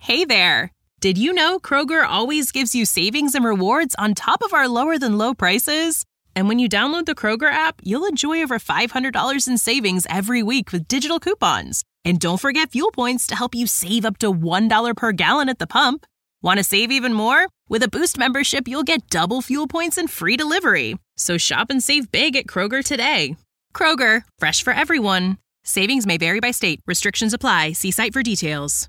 Hey there! Did you know Kroger always gives you savings and rewards on top of our lower-than-low prices? And when you download the Kroger app, you'll enjoy over $500 in savings every week with digital coupons. And don't forget fuel points to help you save up to $1 per gallon at the pump. Want to save even more? With a Boost membership, you'll get double fuel points and free delivery. So shop and save big at Kroger today. Kroger, fresh for everyone. Savings may vary by state. Restrictions apply. See site for details.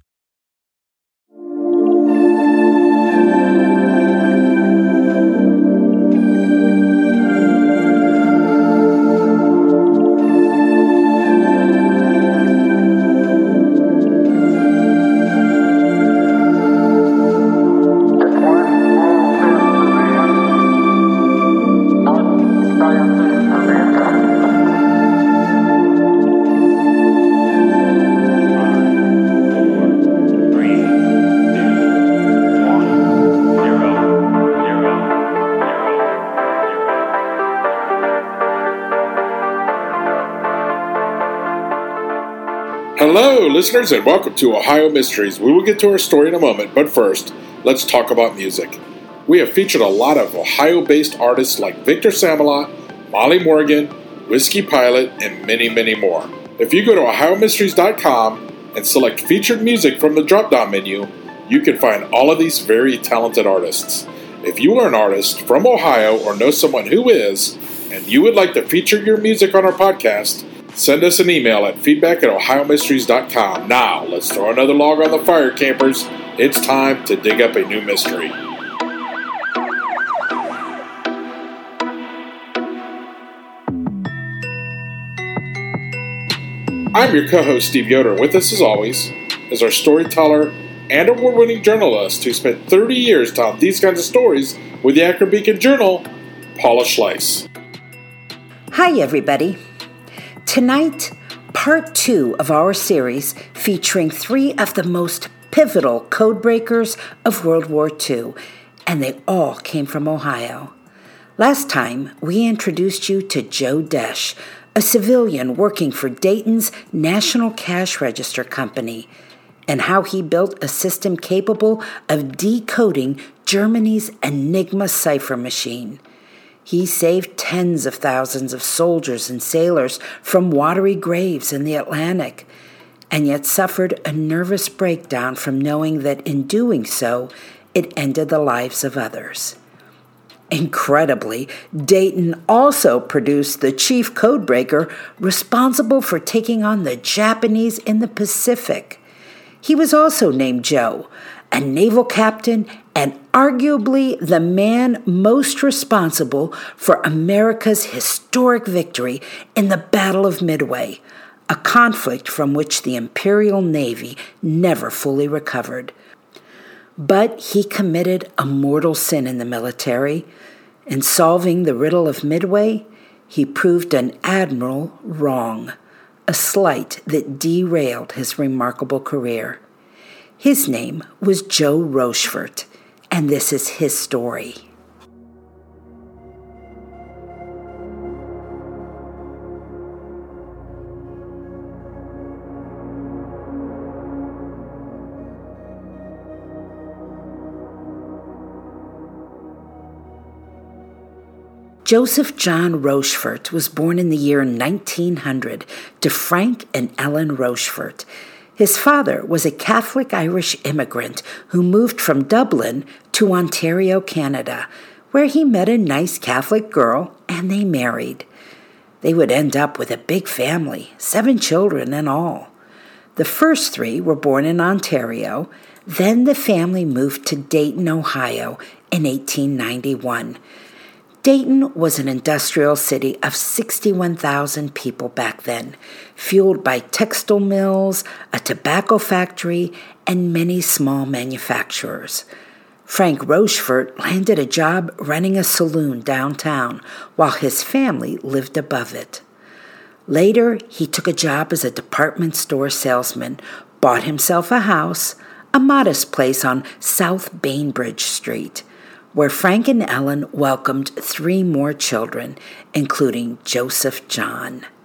Hello, listeners, and welcome to Ohio Mysteries. We will get to our story in a moment, but first, let's talk about music. We have featured a lot of Ohio-based artists like Victor Samalot, Molly Morgan, Whiskey Pilot, and many, many more. If you go to OhioMysteries.com and select Featured Music from the drop-down menu, you can find all of these very talented artists. If you are an artist from Ohio or know someone who is, and you would like to feature your music on our podcast, send us an email at feedback@ohiomysteries.com. Now, let's throw another log on the fire, campers. It's time to dig up a new mystery. I'm your co-host, Steve Yoder, and with us, as always, is our storyteller and award-winning journalist who spent 30 years telling these kinds of stories with the Akron Beacon Journal, Paula Schleis. Hi, everybody. Tonight, part 2 of our series featuring 3 of the most pivotal codebreakers of World War II, and they all came from Ohio. Last time, we introduced you to Joe Desch, a civilian working for Dayton's National Cash Register Company, and how he built a system capable of decoding Germany's Enigma cipher machine. He saved tens of thousands of soldiers and sailors from watery graves in the Atlantic, and yet suffered a nervous breakdown from knowing that in doing so, it ended the lives of others. Incredibly, Dayton also produced the chief codebreaker responsible for taking on the Japanese in the Pacific. He was also named Joe, a naval captain and arguably the man most responsible for America's historic victory in the Battle of Midway, a conflict from which the Imperial Navy never fully recovered. But he committed a mortal sin in the military. In solving the riddle of Midway, he proved an admiral wrong, a slight that derailed his remarkable career. His name was Joe Rochefort, and this is his story. Joseph John Rochefort was born in the year 1900 to Frank and Ellen Rochefort. His father was a Catholic Irish immigrant who moved from Dublin to Ontario, Canada, where he met a nice Catholic girl and they married. They would end up with a big family, 7 children in all. The first 3 were born in Ontario. Then the family moved to Dayton, Ohio in 1891. Dayton was an industrial city of 61,000 people back then, fueled by textile mills, a tobacco factory, and many small manufacturers. Frank Rochefort landed a job running a saloon downtown, while his family lived above it. Later, he took a job as a department store salesman, bought himself a house, a modest place on South Bainbridge Street, where Frank and Ellen welcomed 3 more children, including Joseph John.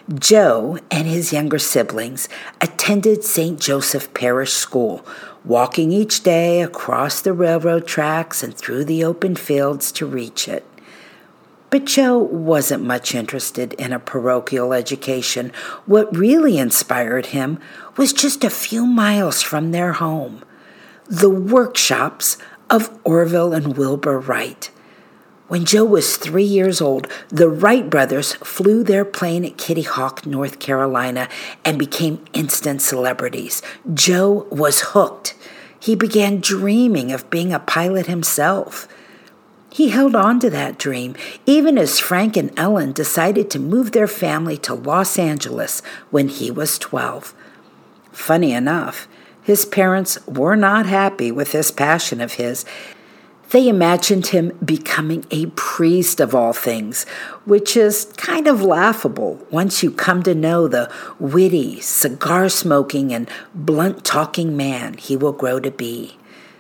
Joe and his younger siblings attended St. Joseph Parish School, walking each day across the railroad tracks and through the open fields to reach it. But Joe wasn't much interested in a parochial education. What really inspired him was just a few miles from their home, the workshops of Orville and Wilbur Wright. When Joe was 3 years old, the Wright brothers flew their plane at Kitty Hawk, North Carolina, and became instant celebrities. Joe was hooked. He began dreaming of being a pilot himself. He held on to that dream, even as Frank and Ellen decided to move their family to Los Angeles when he was 12. Funny enough, his parents were not happy with this passion of his. They imagined him becoming a priest of all things, which is kind of laughable once you come to know the witty, cigar-smoking, and blunt-talking man he will grow to be.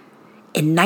In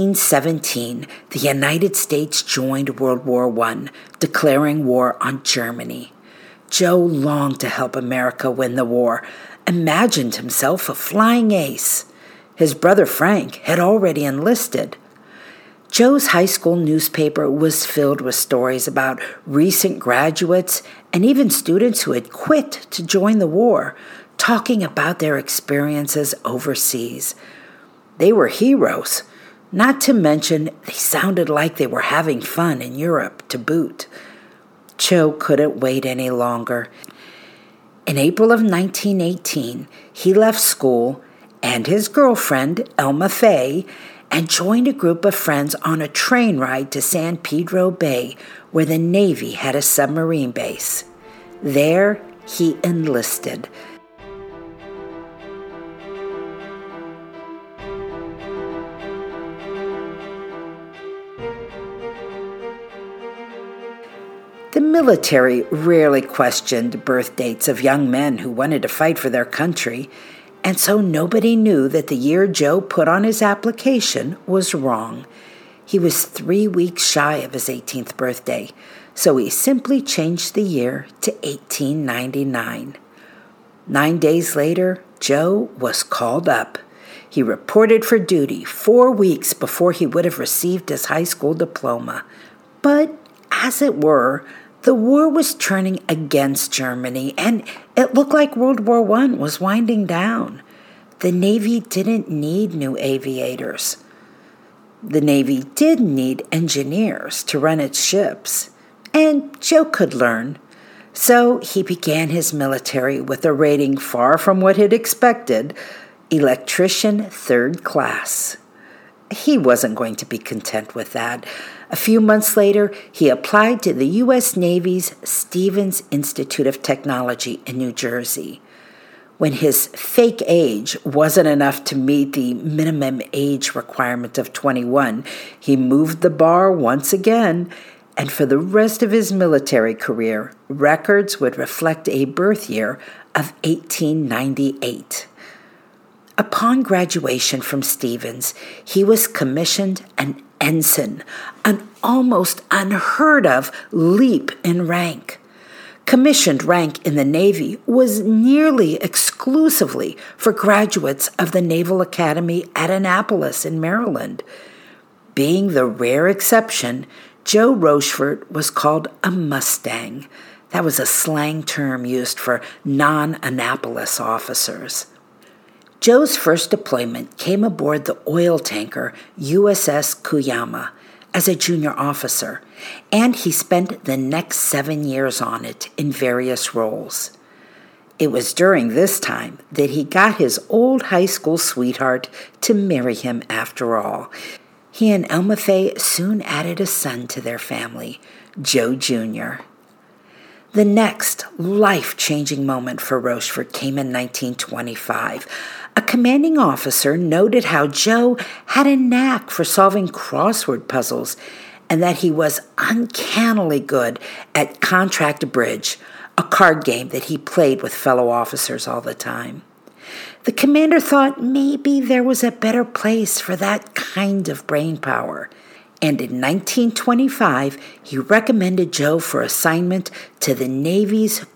1917, the United States joined World War I, declaring war on Germany. Joe longed to help America win the war, imagined himself a flying ace. His brother Frank had already enlisted. Joe's high school newspaper was filled with stories about recent graduates and even students who had quit to join the war, talking about their experiences overseas. They were heroes, not to mention they sounded like they were having fun in Europe to boot. Joe couldn't wait any longer. In April of 1918, he left school and his girlfriend, Elma Fay, and joined a group of friends on a train ride to San Pedro Bay, where the Navy had a submarine base. There, he enlisted. The military rarely questioned birth dates of young men who wanted to fight for their country, and so nobody knew that the year Joe put on his application was wrong. He was 3 weeks shy of his 18th birthday, so he simply changed the year to 1899. 9 days later, Joe was called up. He reported for duty 4 weeks before he would have received his high school diploma. But, as it were, the war was turning against Germany, and it looked like World War I was winding down. The Navy didn't need new aviators. The Navy did need engineers to run its ships, and Joe could learn. So he began his military with a rating far from what he'd expected, electrician 3rd class. He wasn't going to be content with that. A few months later, he applied to the U.S. Navy's Stevens Institute of Technology in New Jersey. When his fake age wasn't enough to meet the minimum age requirement of 21, he moved the bar once again, and for the rest of his military career, records would reflect a birth year of 1898. Upon graduation from Stevens, he was commissioned an ensign, an almost unheard of leap in rank. Commissioned rank in the Navy was nearly exclusively for graduates of the Naval Academy at Annapolis in Maryland. Being the rare exception, Joe Rochefort was called a Mustang. That was a slang term used for non-Annapolis officers. Joe's first deployment came aboard the oil tanker USS Kuyama as a junior officer, and he spent the next 7 years on it in various roles. It was during this time that he got his old high school sweetheart to marry him after all. He and Elma Fay soon added a son to their family, Joe Jr. The next life-changing moment for Rochefort came in 1925. A commanding officer noted how Joe had a knack for solving crossword puzzles and that he was uncannily good at contract bridge, a card game that he played with fellow officers all the time. The commander thought maybe there was a better place for that kind of brain power, and in 1925 he recommended Joe for assignment to the Navy's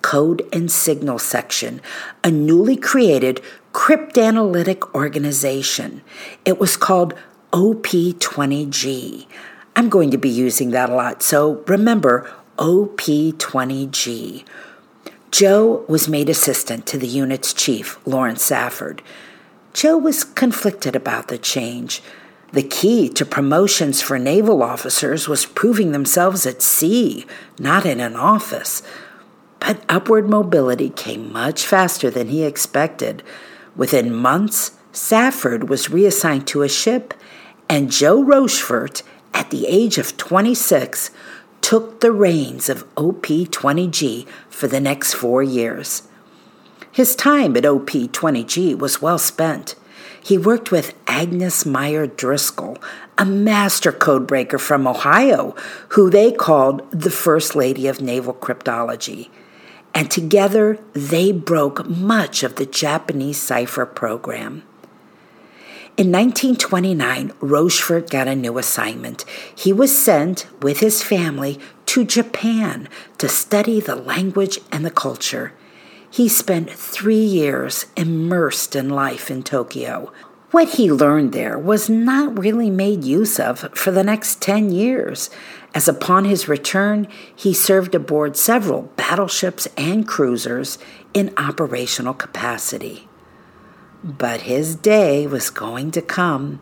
Code and Signal Section, a newly created cryptanalytic organization. It was called OP20G. I'm going to be using that a lot, so remember OP20G. Joe was made assistant to the unit's chief, Lawrence Safford. Joe was conflicted about the change. The key to promotions for naval officers was proving themselves at sea, not in an office. But upward mobility came much faster than he expected. Within months, Safford was reassigned to a ship, and Joe Rochefort, at the age of 26, took the reins of OP20G for the next 4 years. His time at OP20G was well spent. He worked with Agnes Meyer Driscoll, a master codebreaker from Ohio, who they called the First Lady of Naval Cryptology. And together, they broke much of the Japanese cipher program. In 1929, Rochefort got a new assignment. He was sent, with his family, to Japan to study the language and the culture. He spent 3 years immersed in life in Tokyo. What he learned there was not really made use of for the next 10 years, as upon his return, he served aboard several battleships and cruisers in operational capacity. But his day was going to come.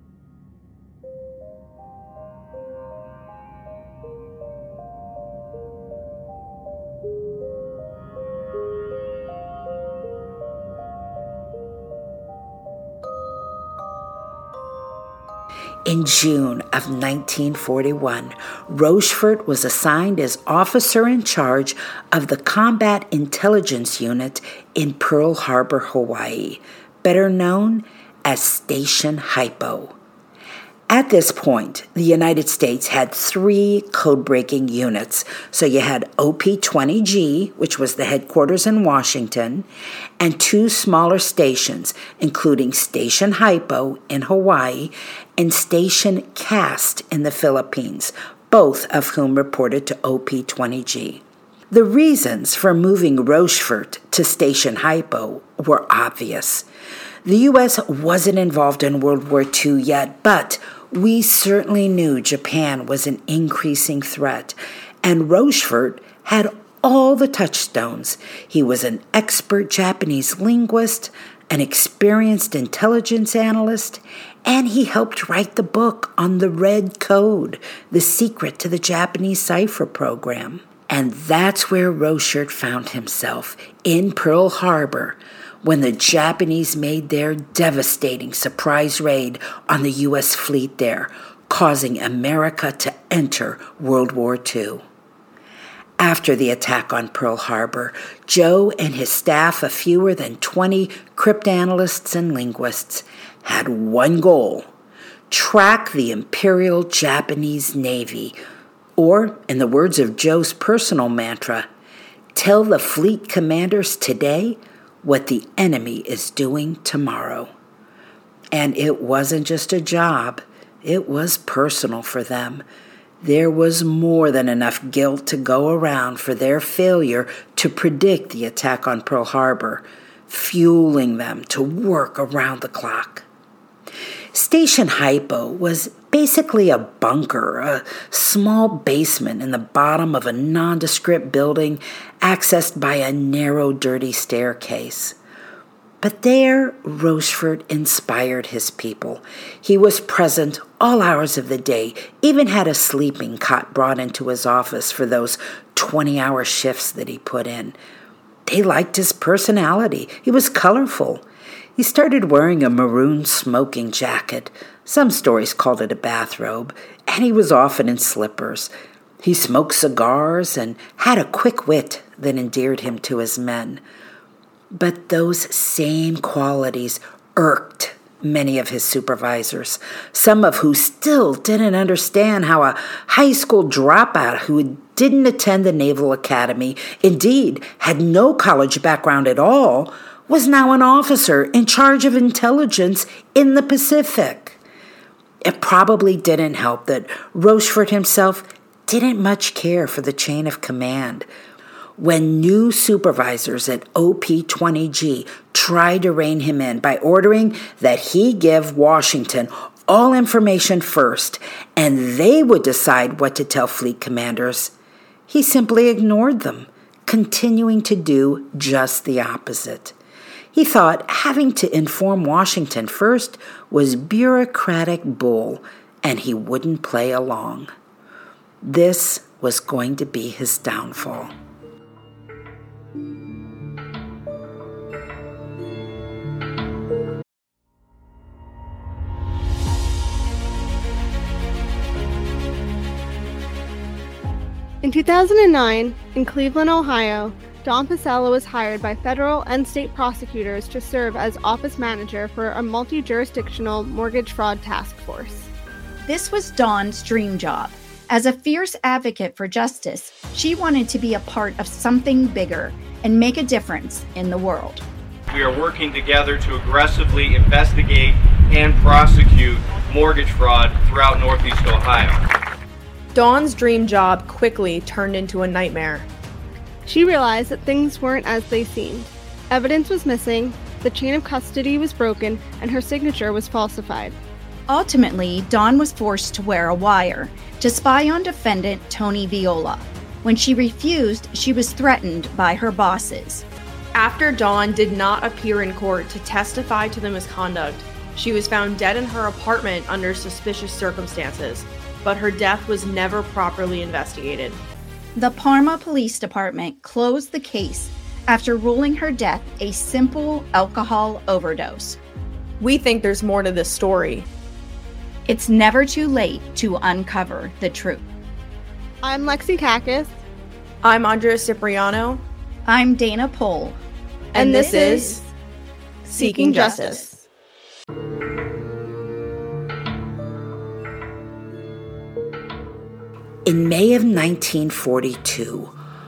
In June of 1941, Rochefort was assigned as officer in charge of the Combat Intelligence Unit in Pearl Harbor, Hawaii, better known as Station Hypo. At this point, the United States had 3 code-breaking units. So you had OP20G, which was the headquarters in Washington, and 2 smaller stations, including Station Hypo in Hawaii and Station Cast in the Philippines, both of whom reported to OP20G. The reasons for moving Rochefort to Station Hypo were obvious. The U.S. wasn't involved in World War II yet, but we certainly knew Japan was an increasing threat, and Rochefort had all the touchstones. He was an expert Japanese linguist, an experienced intelligence analyst, and he helped write the book on the Red Code, the secret to the Japanese cipher program. And that's where Rochefort found himself, in Pearl Harbor, when the Japanese made their devastating surprise raid on the U.S. fleet there, causing America to enter World War II. After the attack on Pearl Harbor, Joe and his staff of fewer than 20 cryptanalysts and linguists had one goal: track the Imperial Japanese Navy, or, in the words of Joe's personal mantra, tell the fleet commanders today what the enemy is doing tomorrow. And it wasn't just a job, it was personal for them. There was more than enough guilt to go around for their failure to predict the attack on Pearl Harbor, fueling them to work around the clock. Station Hypo was basically a bunker, a small basement in the bottom of a nondescript building accessed by a narrow, dirty staircase. But there, Rochefort inspired his people. He was present all hours of the day, even had a sleeping cot brought into his office for those 20-hour shifts that he put in. They liked his personality. He was colorful. He started wearing a maroon smoking jacket. Some stories called it a bathrobe, and he was often in slippers. He smoked cigars and had a quick wit that endeared him to his men. But those same qualities irked many of his supervisors, some of who still didn't understand how a high school dropout who didn't attend the Naval Academy, indeed had no college background at all, was now an officer in charge of intelligence in the Pacific. It probably didn't help that Rochefort himself didn't much care for the chain of command. when new supervisors at OP-20G tried to rein him in by ordering that he give Washington all information first, and they would decide what to tell fleet commanders, he simply ignored them, continuing to do just the opposite. He thought having to inform Washington first was bureaucratic bull, and he wouldn't play along. This was going to be his downfall. In 2009, in Cleveland, Ohio, Don Pasella was hired by federal and state prosecutors to serve as office manager for a multi-jurisdictional mortgage fraud task force. This was Dawn's dream job. As a fierce advocate for justice, she wanted to be a part of something bigger and make a difference in the world. We are working together to aggressively investigate and prosecute mortgage fraud throughout Northeast Ohio. Dawn's dream job quickly turned into a nightmare. She realized that things weren't as they seemed. Evidence was missing, the chain of custody was broken, and her signature was falsified. Ultimately, Dawn was forced to wear a wire to spy on defendant Tony Viola. When she refused, she was threatened by her bosses. After Dawn did not appear in court to testify to the misconduct, she was found dead in her apartment under suspicious circumstances, but her death was never properly investigated. The Parma Police Department closed the case after ruling her death a simple alcohol overdose. We think there's more to this story. It's never too late to uncover the truth. I'm Lexi Kakis. I'm Andrea Cipriano. I'm Dana Pohl. And this is Seeking Justice. In May of 1942,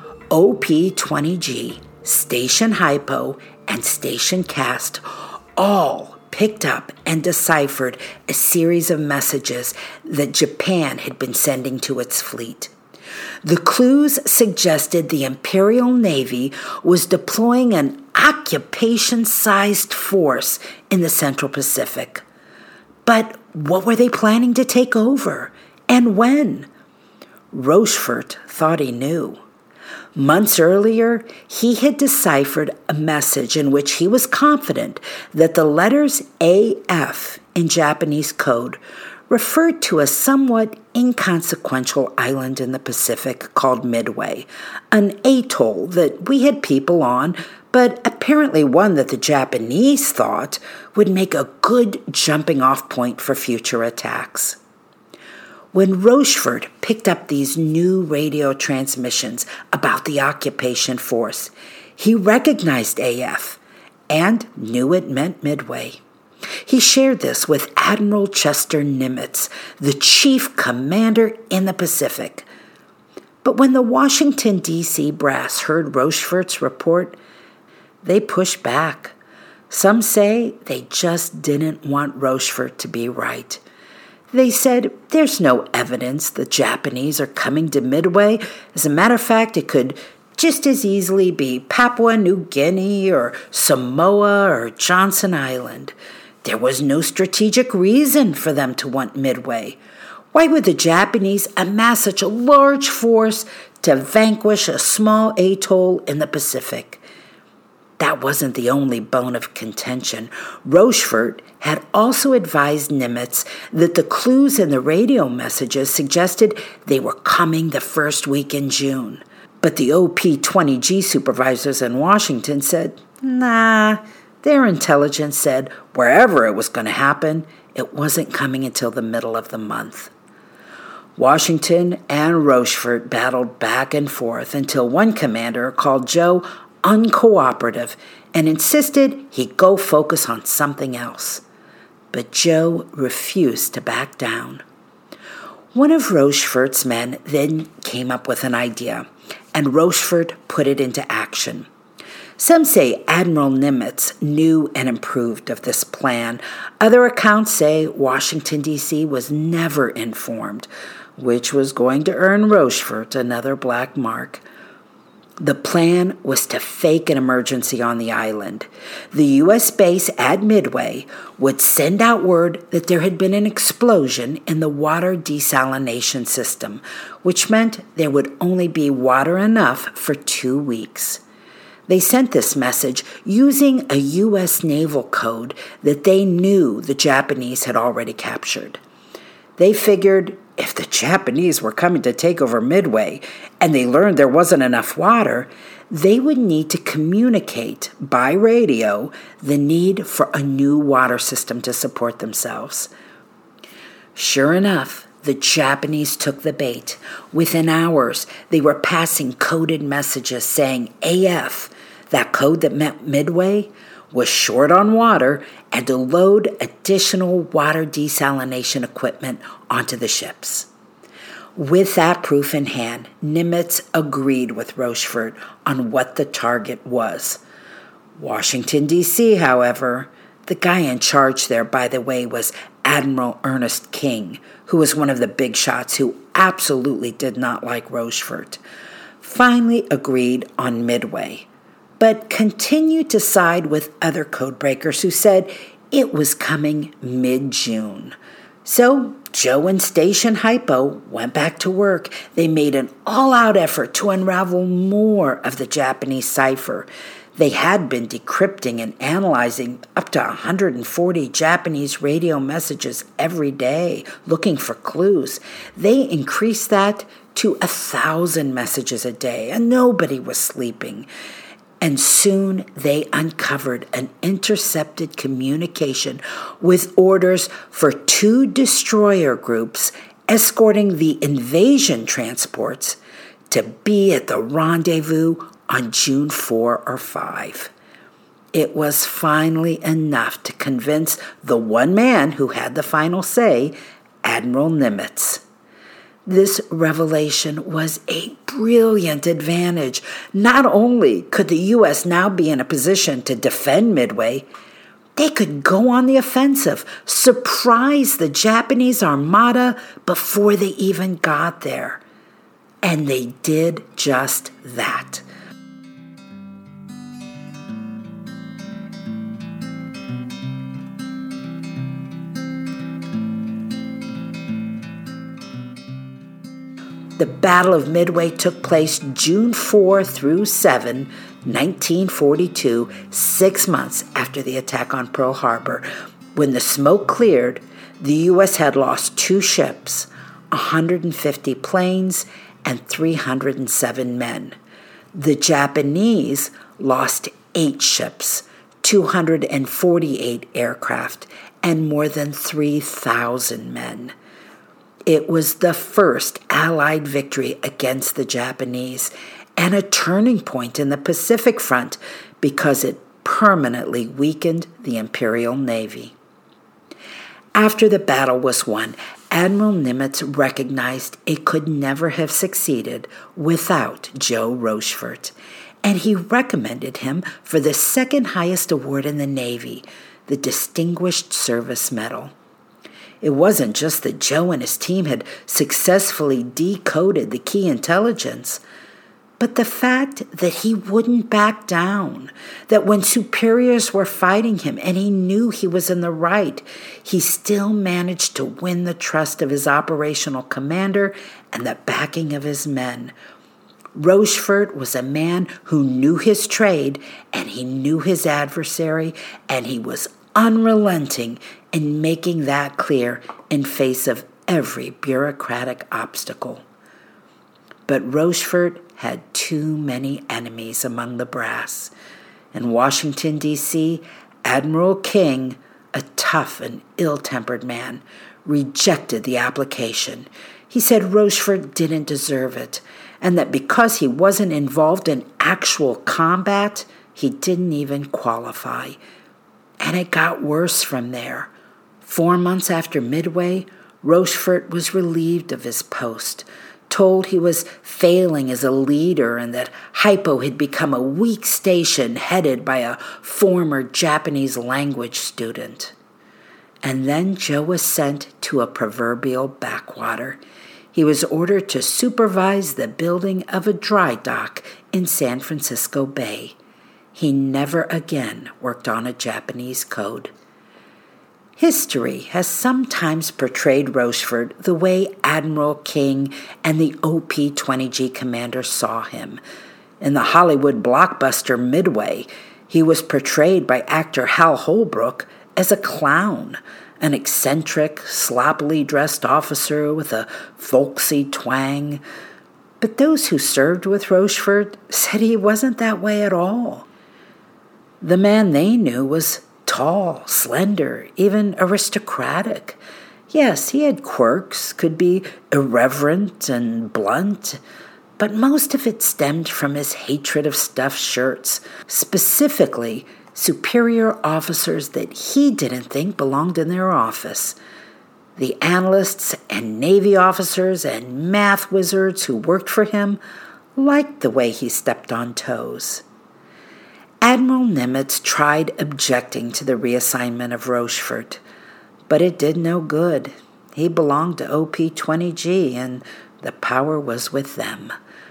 OP-20G, Station Hypo, and Station Cast all picked up and deciphered a series of messages that Japan had been sending to its fleet. The clues suggested the Imperial Navy was deploying an occupation-sized force in the Central Pacific. But what were they planning to take over, and when? Rochefort thought he knew. Months earlier, he had deciphered a message in which he was confident that the letters AF in Japanese code referred to a somewhat inconsequential island in the Pacific called Midway, an atoll that we had people on, but apparently one that the Japanese thought would make a good jumping-off point for future attacks. When Rochefort picked up these new radio transmissions about the occupation force, he recognized AF and knew it meant Midway. He shared this with Admiral Chester Nimitz, the chief commander in the Pacific. But when the Washington, D.C. brass heard Rochefort's report, they pushed back. Some say they just didn't want Rochefort to be right. They said there's no evidence the Japanese are coming to Midway. As a matter of fact, it could just as easily be Papua New Guinea or Samoa or Johnson Island. There was no strategic reason for them to want Midway. Why would the Japanese amass such a large force to vanquish a small atoll in the Pacific? That wasn't the only bone of contention. Rochefort had also advised Nimitz that the clues in the radio messages suggested they were coming the first week in June. But the OP-20G supervisors in Washington said, nah, their intelligence said wherever it was going to happen, it wasn't coming until the middle of the month. Washington and Rochefort battled back and forth until one commander called Joe uncooperative and insisted he go focus on something else. But Joe refused to back down. One of Rochefort's men then came up with an idea, and Rochefort put it into action. Some say Admiral Nimitz knew and approved of this plan. Other accounts say Washington, D.C. was never informed, which was going to earn Rochefort another black mark. The plan was to fake an emergency on the island. The U.S. base at Midway would send out word that there had been an explosion in the water desalination system, which meant there would only be water enough for 2 weeks. They sent this message using a U.S. naval code that they knew the Japanese had already captured. They figured if the Japanese were coming to take over Midway and they learned there wasn't enough water, they would need to communicate by radio the need for a new water system to support themselves. Sure enough, the Japanese took the bait. Within hours, they were passing coded messages saying AF, that code that meant Midway, was short on water and to load additional water desalination equipment onto the ships. With that proof in hand, Nimitz agreed with Rochefort on what the target was. Washington, D.C., however, the guy in charge there, by the way, was Admiral Ernest King, who was one of the big shots who absolutely did not like Rochefort, finally agreed on Midway, but continued to side with other codebreakers who said it was coming mid-June. So Joe and Station Hypo went back to work. They made an all-out effort to unravel more of the Japanese cipher. They had been decrypting and analyzing up to 140 Japanese radio messages every day, looking for clues. They increased that to 1,000 messages a day, and nobody was sleeping. And soon they uncovered an intercepted communication with orders for 2 destroyer groups escorting the invasion transports to be at the rendezvous on June 4 or 5. It was finally enough to convince the one man who had the final say, Admiral Nimitz. This revelation was a brilliant advantage. Not only could the U.S. now be in a position to defend Midway, they could go on the offensive, surprise the Japanese armada before they even got there. And they did just that. The Battle of Midway took place June 4 through 7, 1942, 6 months after the attack on Pearl Harbor. When the smoke cleared, the U.S. had lost 2 ships, 150 planes, and 307 men. The Japanese lost 8 ships, 248 aircraft, and more than 3,000 men. It was the first Allied victory against the Japanese and a turning point in the Pacific Front because it permanently weakened the Imperial Navy. After the battle was won, Admiral Nimitz recognized it could never have succeeded without Joe Rochefort, and he recommended him for the second highest award in the Navy, the Distinguished Service Medal. It wasn't just that Joe and his team had successfully decoded the key intelligence, but the fact that he wouldn't back down, that when superiors were fighting him and he knew he was in the right, he still managed to win the trust of his operational commander and the backing of his men. Rochefort was a man who knew his trade and he knew his adversary, and he was unrelenting in making that clear in face of every bureaucratic obstacle. But Rochefort had too many enemies among the brass. In Washington, D.C., Admiral King, a tough and ill-tempered man, rejected the application. He said Rochefort didn't deserve it, and that because he wasn't involved in actual combat, he didn't even qualify. And it got worse from there. 4 months after Midway, Rochefort was relieved of his post, told he was failing as a leader and that Hypo had become a weak station headed by a former Japanese language student. And then Joe was sent to a proverbial backwater. he was ordered to supervise the building of a dry dock in San Francisco Bay. He never again worked on a Japanese code. History has sometimes portrayed Rochefort the way Admiral King and the OP-20G commander saw him. In the Hollywood blockbuster Midway, he was portrayed by actor Hal Holbrook as a clown, an eccentric, sloppily dressed officer with a folksy twang. But those who served with Rochefort said he wasn't that way at all. The man they knew was tall, slender, even aristocratic. Yes, he had quirks, could be irreverent and blunt, but most of it stemmed from his hatred of stuffed shirts, specifically superior officers that he didn't think belonged in their office. The analysts and Navy officers and math wizards who worked for him liked the way he stepped on toes. Admiral Nimitz tried objecting to the reassignment of Rochefort, but it did no good. He belonged to OP-20G, and the power was with them.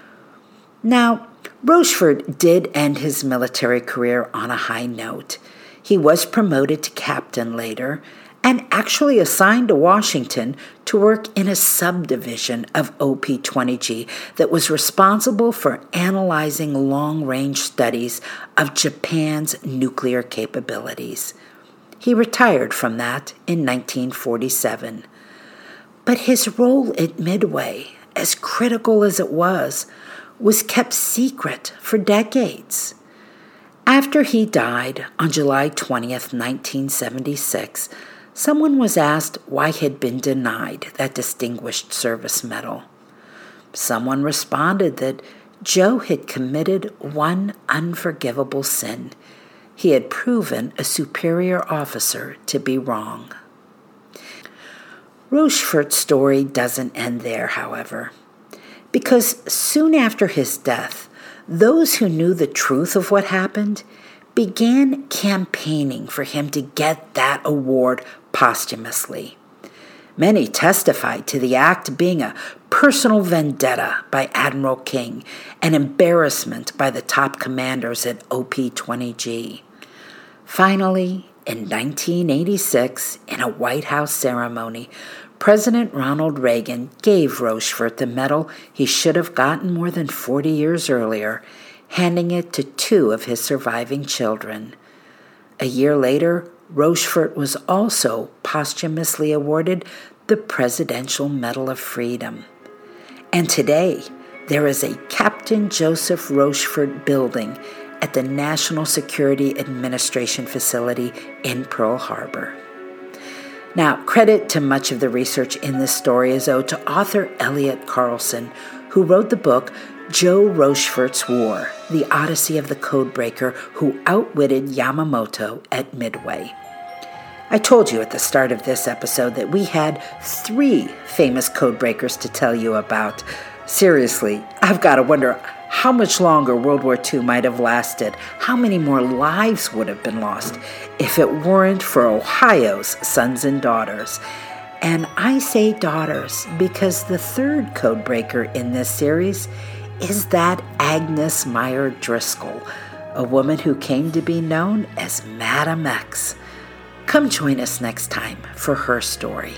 Now, Rochefort did end his military career on a high note. He was promoted to captain later, and actually assigned to Washington to work in a subdivision of OP-20G that was responsible for analyzing long-range studies of Japan's nuclear capabilities. He retired from that in 1947. But his role at Midway, as critical as it was kept secret for decades. After he died on July 20th, 1976, someone was asked why he had been denied that Distinguished Service Medal. Someone responded that Joe had committed one unforgivable sin. He had proven a superior officer to be wrong. Rochefort's story doesn't end there, however, because soon after his death, those who knew the truth of what happened began campaigning for him to get that award posthumously. Many testified to the act being a personal vendetta by Admiral King, an embarrassment by the top commanders at OP-20G. Finally, in 1986, in a White House ceremony, President Ronald Reagan gave Rochefort the medal he should have gotten more than 40 years earlier, handing it to two of his surviving children. A year later, Rochefort was also posthumously awarded the Presidential Medal of Freedom. And today, there is a Captain Joseph Rochefort building at the National Security Administration facility in Pearl Harbor. Now, credit to much of the research in this story is owed to author Elliot Carlson, who wrote the book Joe Rochefort's War, the Odyssey of the Codebreaker Who Outwitted Yamamoto at Midway. I told you at the start of this episode that we had 3 famous codebreakers to tell you about. Seriously, I've got to wonder how much longer World War II might have lasted, how many more lives would have been lost if it weren't for Ohio's sons and daughters. And I say daughters because the third codebreaker in this series is that Agnes Meyer Driscoll, a woman who came to be known as Madam X. Come join us next time for her story.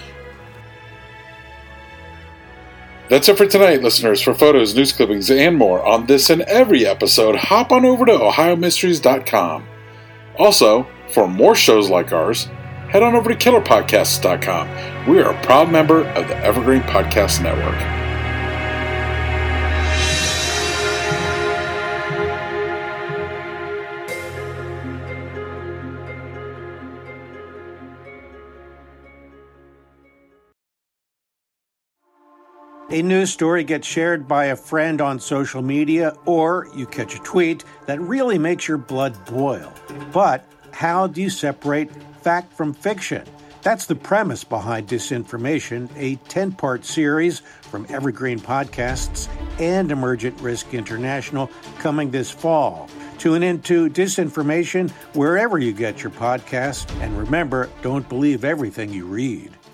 That's it for tonight, listeners. For photos, news clippings, and more on this and every episode, hop on over to OhioMysteries.com. Also, for more shows like ours, head on over to KillerPodcasts.com. We are a proud member of the Evergreen Podcast Network. A news story gets shared by a friend on social media, or you catch a tweet that really makes your blood boil. But how do you separate fact from fiction? That's the premise behind Disinformation, a 10-part series from Evergreen Podcasts and Emergent Risk International coming this fall. Tune into Disinformation wherever you get your podcasts, and remember, don't believe everything you read.